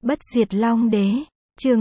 Bất diệt Long Đế, chương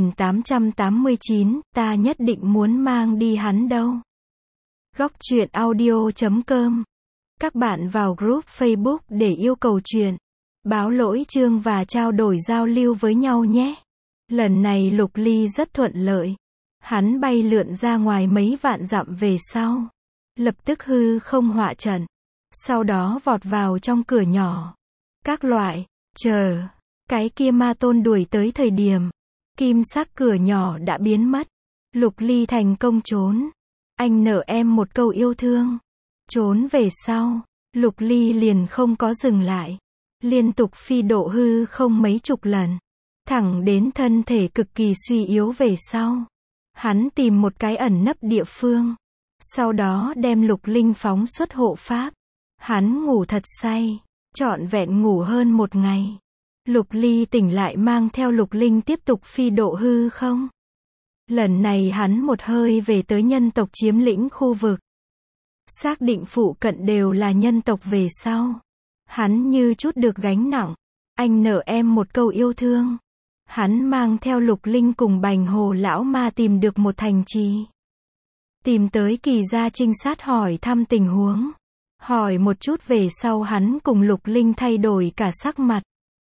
2889, ta nhất định muốn mang đi hắn đâu. Góc truyện audio.com. Các bạn vào group Facebook để yêu cầu truyện, báo lỗi chương và trao đổi giao lưu với nhau nhé. Lần này Lục Ly rất thuận lợi. Hắn bay lượn ra ngoài mấy vạn dặm về sau. Lập tức hư không họa trận. Sau đó vọt vào trong cửa nhỏ. Các loại, chờ. Cái kia ma tôn đuổi tới thời điểm. Kim sắc cửa nhỏ đã biến mất. Lục Ly thành công trốn. Anh nợ em một câu yêu thương. Trốn về sau. Lục Ly liền không có dừng lại. Liên tục phi độ hư không mấy chục lần. Thẳng đến thân thể cực kỳ suy yếu về sau. Hắn tìm một cái ẩn nấp địa phương. Sau đó đem Lục Linh phóng xuất hộ pháp. Hắn ngủ thật say. Trọn vẹn ngủ hơn một ngày. Lục Ly tỉnh lại mang theo Lục Linh tiếp tục phi độ hư không. Lần này hắn một hơi về tới nhân tộc chiếm lĩnh khu vực. Xác định phụ cận đều là nhân tộc về sau. Hắn như chút được gánh nặng. Anh nợ em một câu yêu thương. Hắn mang theo Lục Linh cùng Bành Hồ lão ma tìm được một thành trì. Tìm tới Kỳ gia trinh sát hỏi thăm tình huống. Hỏi một chút về sau hắn cùng Lục Linh thay đổi cả sắc mặt.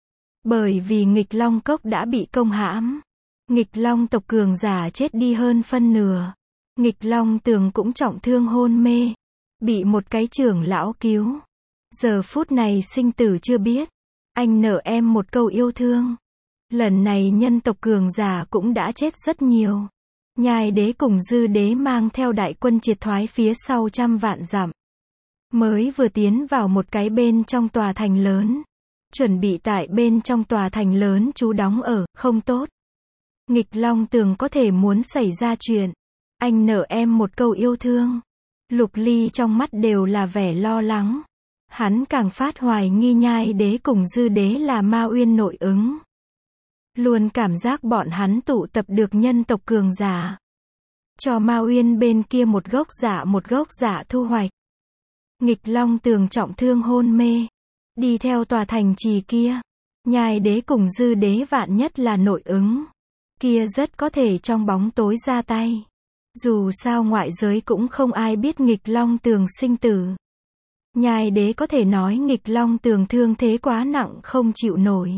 Bởi vì Nghịch Long Cốc đã bị công hãm. Nghịch Long tộc cường giả chết đi hơn phân nửa. Nghịch Long Tường cũng trọng thương hôn mê. Bị một cái trưởng lão cứu. Giờ phút này sinh tử chưa biết. Anh nợ em một câu yêu thương. Lần này nhân tộc cường giả cũng đã chết rất nhiều. Nhai đế cùng Dư đế mang theo đại quân triệt thoái phía sau trăm vạn dặm. Mới vừa tiến vào một cái bên trong tòa thành lớn. Chuẩn bị tại bên trong tòa thành lớn trú đóng ở, không tốt. Nghịch Long Tường có thể muốn xảy ra chuyện. Anh nợ em một câu yêu thương. Lục Ly trong mắt đều là vẻ lo lắng. Hắn càng phát hoài nghi Nhai đế cùng Dư đế là Ma Uyên nội ứng. Luôn cảm giác bọn hắn tụ tập được nhân tộc cường giả. Cho Ma Uyên bên kia một gốc giả thu hoạch. Nghịch Long Tường trọng thương hôn mê. Đi theo tòa thành trì kia. Nhai đế cùng Dư đế vạn nhất là nội ứng. Kia rất có thể trong bóng tối ra tay. Dù sao ngoại giới cũng không ai biết Nghịch Long Tường sinh tử. Nhai đế có thể nói Nghịch Long Tường thương thế quá nặng không chịu nổi.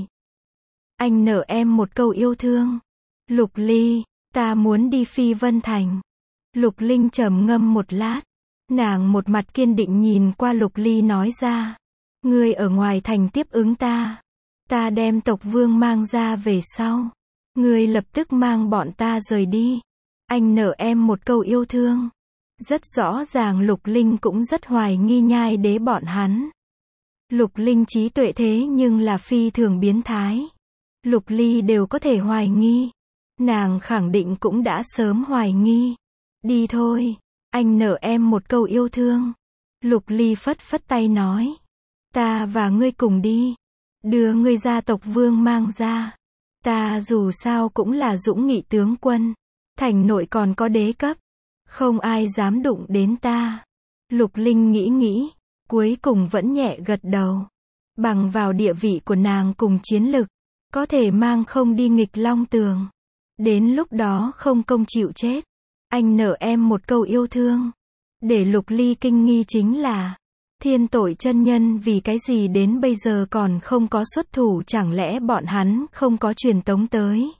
Anh nợ em một câu yêu thương. Lục Ly, ta muốn đi Phi Vân Thành. Lục Linh trầm ngâm một lát. Nàng một mặt kiên định nhìn qua Lục Ly nói ra. Ngươi ở ngoài thành tiếp ứng ta. Ta đem tộc vương mang ra về sau. Ngươi lập tức mang bọn ta rời đi. Anh nợ em một câu yêu thương. Rất rõ ràng Lục Linh cũng rất hoài nghi Nhai đế bọn hắn. Lục Linh trí tuệ thế nhưng là phi thường biến thái. Lục Ly đều có thể hoài nghi. Nàng khẳng định cũng đã sớm hoài nghi. Đi thôi. Anh nợ em một câu yêu thương. Lục Ly phất phất tay nói. Ta và ngươi cùng đi. Đưa ngươi gia tộc vương mang ra. Ta dù sao cũng là dũng nghị tướng quân. Thành nội còn có đế cấp. Không ai dám đụng đến ta. Lục Linh nghĩ. Cuối cùng vẫn nhẹ gật đầu. Bằng vào địa vị của nàng cùng chiến lực. Có thể mang không đi Nghịch Long Tường. Đến lúc đó không công chịu chết. Anh nợ em một câu yêu thương. Để Lục Ly kinh nghi chính là. Thiên Tội chân nhân vì cái gì đến bây giờ còn không có xuất thủ, chẳng lẽ bọn hắn không có truyền tống tới.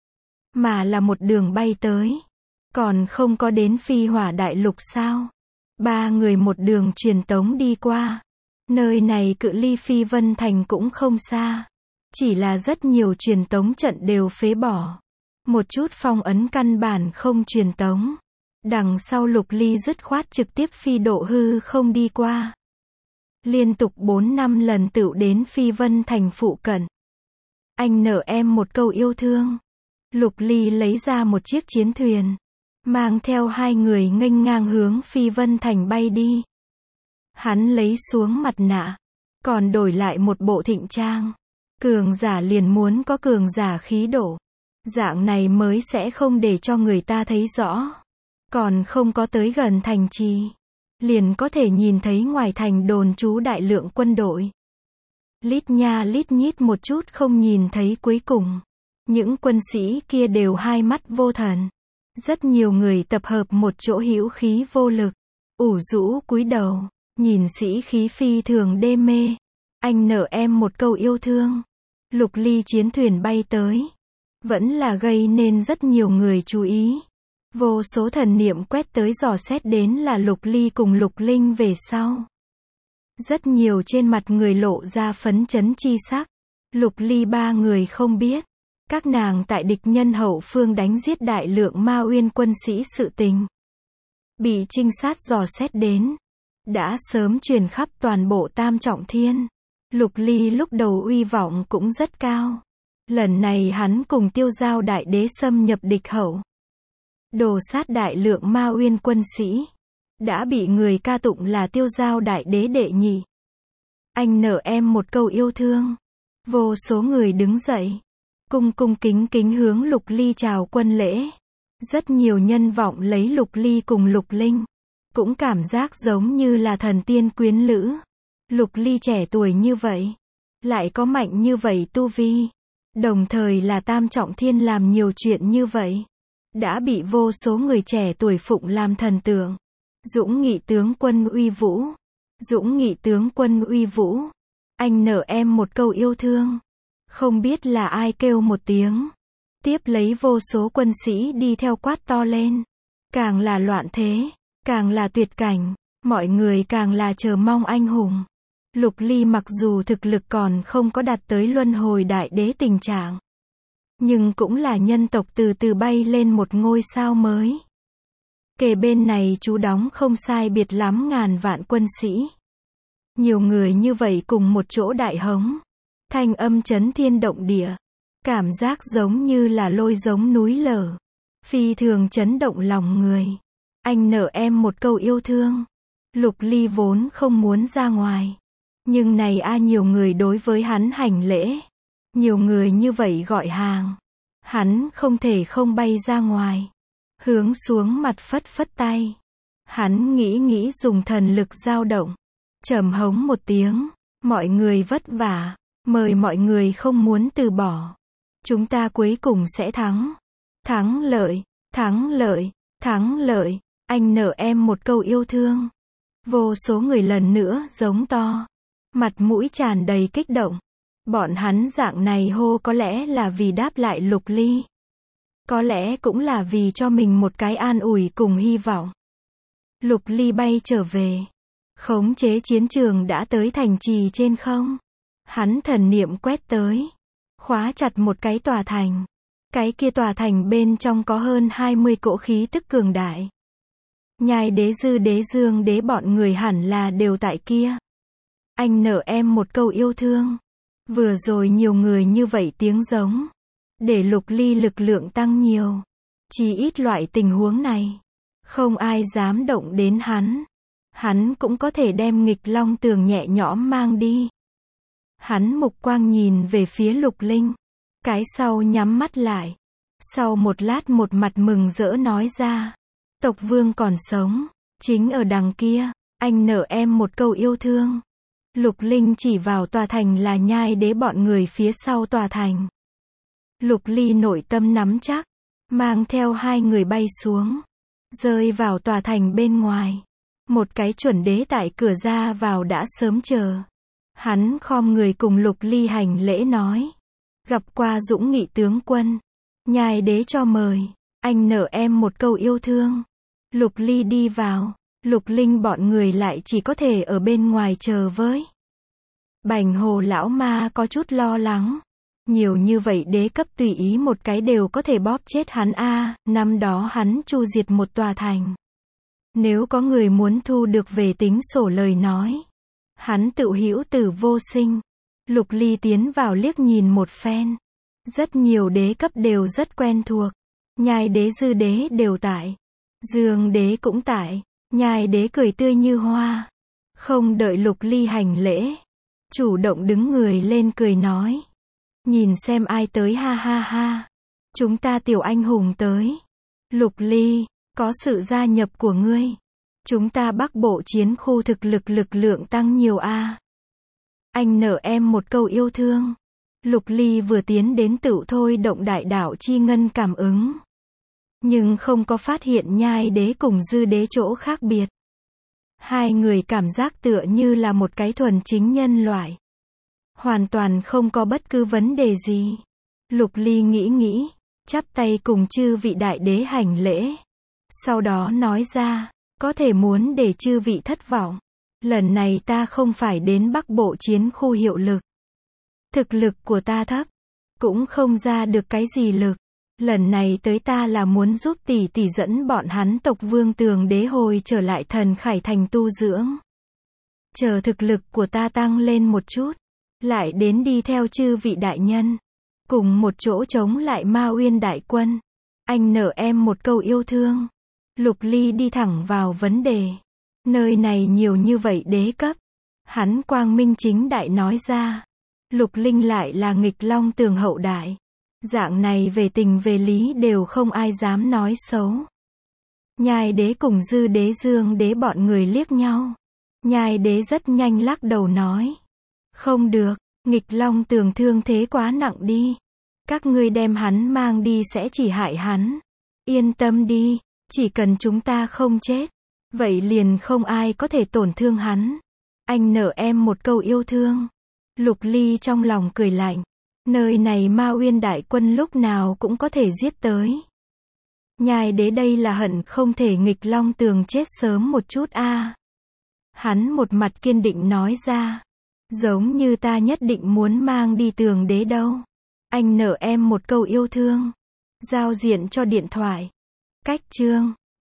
Mà là một đường bay tới. Còn không có đến Phi Hỏa Đại Lục sao. Ba người một đường truyền tống đi qua. Nơi này cự ly Phi Vân Thành cũng không xa. Chỉ là rất nhiều truyền tống trận đều phế bỏ. Một chút phong ấn căn bản không truyền tống. Đằng sau Lục Ly dứt khoát trực tiếp phi độ hư không đi qua. Liên tục 4-5 lần tựu đến Phi Vân Thành phụ cận. Anh nợ em một câu yêu thương. Lục Ly lấy ra một chiếc chiến thuyền. Mang theo hai người nghênh ngang hướng Phi Vân Thành bay đi. Hắn lấy xuống mặt nạ. Còn đổi lại một bộ thịnh trang. Cường giả liền muốn có cường giả khí độ. Dạng này mới sẽ không để cho người ta thấy rõ. Còn không có tới gần thành trì. Liền có thể nhìn thấy ngoài thành đồn trú đại lượng quân đội. Lít nha lít nhít một chút không nhìn thấy cuối cùng. Những quân sĩ kia đều hai mắt vô thần. Rất nhiều người tập hợp một chỗ hữu khí vô lực. Ủ rũ cúi đầu. Nhìn sĩ khí phi thường đê mê. Anh nợ em một câu yêu thương. Lục ly chiến thuyền bay tới. Vẫn là gây nên rất nhiều người chú ý. Vô số thần niệm quét tới dò xét đến là Lục ly cùng Lục linh về sau. Rất nhiều trên mặt người lộ ra phấn chấn chi sắc. Lục ly ba người không biết. Các nàng tại địch nhân hậu phương đánh giết đại lượng Ma Uyên quân sĩ sự tình. Bị trinh sát dò xét đến. Đã sớm truyền khắp toàn bộ Tam Trọng Thiên. Lục ly lúc đầu uy vọng cũng rất cao. Lần này hắn cùng Tiêu Giao đại đế xâm nhập địch hậu. Đồ sát đại lượng Ma Uyên quân sĩ. Đã bị người ca tụng là Tiêu Giao đại đế đệ nhị. Anh nợ em một câu yêu thương. Vô số người đứng dậy. Cung cung kính kính hướng Lục ly chào quân lễ. Rất nhiều nhân vọng lấy Lục ly cùng Lục linh. Cũng cảm giác giống như là thần tiên quyến lữ. Lục ly trẻ tuổi như vậy. Lại có mạnh như vậy tu vi. Đồng thời là Tam Trọng Thiên làm nhiều chuyện như vậy. Đã bị vô số người trẻ tuổi phụng làm thần tượng. Dũng nghị tướng quân uy vũ. Dũng nghị tướng quân uy vũ. Anh nợ em một câu yêu thương. Không biết là ai kêu một tiếng. Tiếp lấy vô số quân sĩ đi theo quát to lên. Càng là loạn thế. Càng là tuyệt cảnh. Mọi người càng là chờ mong anh hùng. Lục ly mặc dù thực lực còn không có đạt tới luân hồi đại đế tình trạng. Nhưng cũng là nhân tộc từ từ bay lên một ngôi sao mới. Kề bên này chú đóng không sai biệt lắm ngàn vạn quân sĩ. Nhiều người như vậy cùng một chỗ đại hống. Thanh âm chấn thiên động địa. Cảm giác giống như là lôi giống núi lở. Phi thường chấn động lòng người. Anh nợ em một câu yêu thương. Lục ly vốn không muốn ra ngoài. Nhưng này nhiều người đối với hắn hành lễ. Nhiều người như vậy gọi hàng. Hắn không thể không bay ra ngoài. Hướng xuống mặt phất phất tay. Hắn nghĩ dùng thần lực dao động. Trầm hống một tiếng. Mọi người vất vả. Mời mọi người không muốn từ bỏ. Chúng ta cuối cùng sẽ thắng. Thắng lợi, thắng lợi, thắng lợi. Anh nợ em một câu yêu thương. Vô số người lần nữa giống to. Mặt mũi tràn đầy kích động. Bọn hắn dạng này hô có lẽ là vì đáp lại Lục ly. Có lẽ cũng là vì cho mình một cái an ủi cùng hy vọng. Lục ly bay trở về. Khống chế chiến trường đã tới thành trì trên không. Hắn thần niệm quét tới. Khóa chặt một cái tòa thành. Cái kia tòa thành bên trong có hơn 20 cỗ khí tức cường đại. Nhai đế dư đế dương đế bọn người hẳn là đều tại kia. Anh nợ em một câu yêu thương. Vừa rồi nhiều người như vậy tiếng giống. Để Lục ly lực lượng tăng nhiều. Chỉ ít loại tình huống này. Không ai dám động đến hắn. Hắn cũng có thể đem nghịch long tường nhẹ nhõm mang đi. Hắn mục quang nhìn về phía Lục linh. Cái sau nhắm mắt lại. Sau một lát một mặt mừng rỡ nói ra. Tộc vương còn sống. Chính ở đằng kia. Anh nợ em một câu yêu thương. Lục linh chỉ vào tòa thành là nhai đế bọn người phía sau tòa thành. Lục ly nội tâm nắm chắc. Mang theo hai người bay xuống. Rơi vào tòa thành bên ngoài. Một cái chuẩn đế tại cửa ra vào đã sớm chờ. Hắn khom người cùng Lục ly hành lễ nói. Gặp qua dũng nghị tướng quân. Nhai đế cho mời. Anh nợ em một câu yêu thương. Lục ly đi vào. Lục linh bọn người lại chỉ có thể ở bên ngoài chờ với. Bành hồ lão ma có chút lo lắng. Nhiều như vậy đế cấp tùy ý một cái đều có thể bóp chết hắn năm đó hắn chu diệt một tòa thành. Nếu có người muốn thu được về tính sổ lời nói. Hắn tự hữu tử vô sinh. Lục ly tiến vào liếc nhìn một phen. Rất nhiều đế cấp đều rất quen thuộc. Nhai đế dư đế đều tại. Dương đế cũng tại. Nhai đế cười tươi như hoa. Không đợi Lục ly hành lễ. Chủ động đứng người lên cười nói. Nhìn xem ai tới ha ha ha. Chúng ta tiểu anh hùng tới. Lục ly, có sự gia nhập của ngươi. Chúng ta Bắc Bộ chiến khu thực lực lượng tăng nhiều Anh nợ em một câu yêu thương. Lục Ly vừa tiến đến tựu thôi động đại đạo chi ngân cảm ứng. Nhưng không có phát hiện Nhai Đế cùng Dư Đế chỗ khác biệt. Hai người cảm giác tựa như là một cái thuần chính nhân loại. Hoàn toàn không có bất cứ vấn đề gì. Lục Ly nghĩ, chắp tay cùng chư vị đại đế hành lễ. Sau đó nói ra, có thể muốn để chư vị thất vọng. Lần này ta không phải đến Bắc Bộ chiến khu hiệu lực. Thực lực của ta thấp, cũng không ra được cái gì lực. Lần này tới ta là muốn giúp tỷ tỷ dẫn bọn hắn tộc Vương Tường Đế hồi trở lại Thần Khải Thành tu dưỡng. Chờ thực lực của ta tăng lên một chút, lại đến đi theo chư vị đại nhân, cùng một chỗ chống lại Ma Uyên đại quân. Anh nợ em một câu yêu thương. Lục Ly đi thẳng vào vấn đề. Nơi này nhiều như vậy đế cấp. Hắn quang minh chính đại nói ra. Lục Linh lại là nghịch long tường hậu đại. Dạng này về tình về lý đều không ai dám nói xấu. Nhai Đế cùng Dư Đế Dương Đế bọn người liếc nhau. Nhai Đế rất nhanh lắc đầu nói. Không được, nghịch long tường thương thế quá nặng đi. Các ngươi đem hắn mang đi sẽ chỉ hại hắn. Yên tâm đi, chỉ cần chúng ta không chết, vậy liền không ai có thể tổn thương hắn. Anh nợ em một câu yêu thương. Lục Ly trong lòng cười lạnh. Nơi này Ma Uyên đại quân lúc nào cũng có thể giết tới. Nhai Đế đây là hận không thể nghịch long tường chết sớm một chút a. Hắn một mặt kiên định nói ra. Giống như ta nhất định muốn mang đi Tường Đế đâu. Anh nợ em một câu yêu thương. Giao diện cho điện thoại. Cách chương